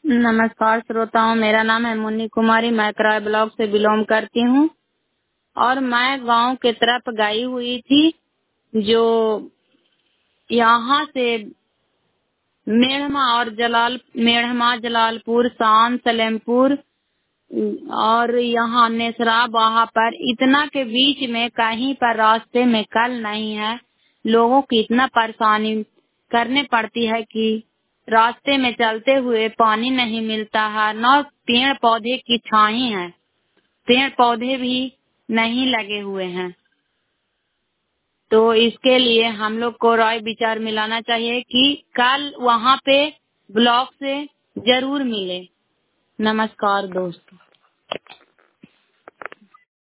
नमस्कार श्रोताओं, मेरा नाम है मुन्नी कुमारी। मैं कराए ब्लॉक से बिलोंग करती हूँ और मैं गांव की तरफ गई हुई थी। जो यहाँ से मेढ़मा जलालपुर, शान, सलेमपुर और यहाँ नेसरा, वहाँ पर इतना के बीच में कहीं पर रास्ते में कल नहीं है। लोगों की इतना परेशानी करने पड़ती है कि रास्ते में चलते हुए पानी नहीं मिलता है, न पेड़ पौधे की छाई है, पेड़ पौधे भी नहीं लगे हुए हैं। तो इसके लिए हम लोग को राय विचार मिलाना चाहिए कि कल वहाँ पे ब्लॉक से जरूर मिले। नमस्कार दोस्तों।